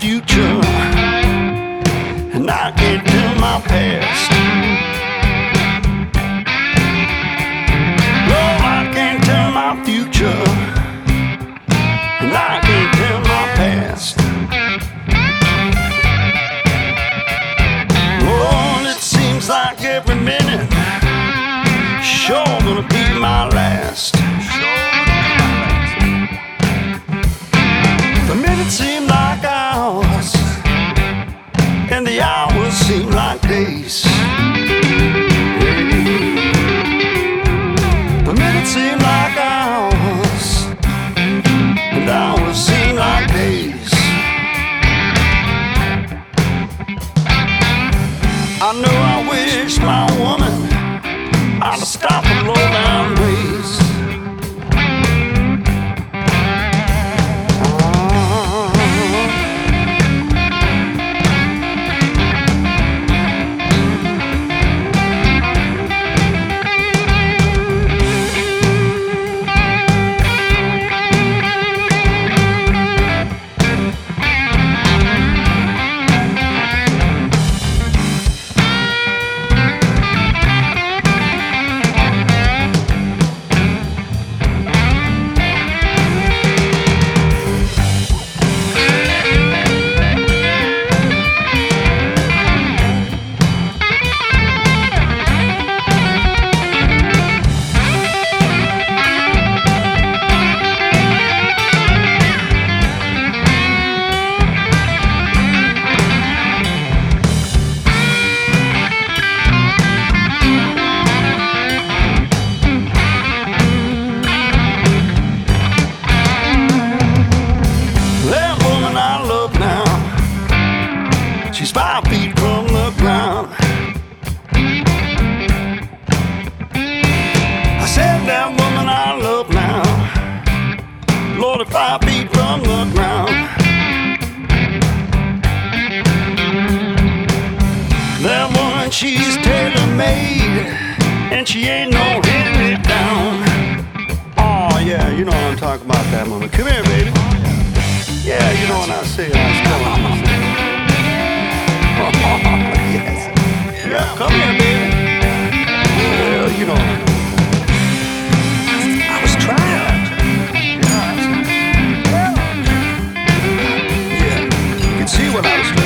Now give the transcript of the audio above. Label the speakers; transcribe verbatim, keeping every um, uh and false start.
Speaker 1: future, and I can't tell my past. No, I can't tell my future, and I can't tell my past. Oh, it seems like every minute sure gonna be my last. The minutes seem like hours, and the hours seem like days. The minutes seem like hours, and hours seem like days. I know I wish my woman I'd stop the low down ways. She's five feet from the ground. I said that woman I love now, Lord, at five feet from the ground. That woman, she's tailor-made, and she ain't no hand-me-down. Oh yeah, you know what I'm talking about, that woman. Come here, baby. Yeah, you know what I say. I was telling you. Yes. Yeah, come here, baby. Well, you know. I was trying. Yeah, you can see what I was trying.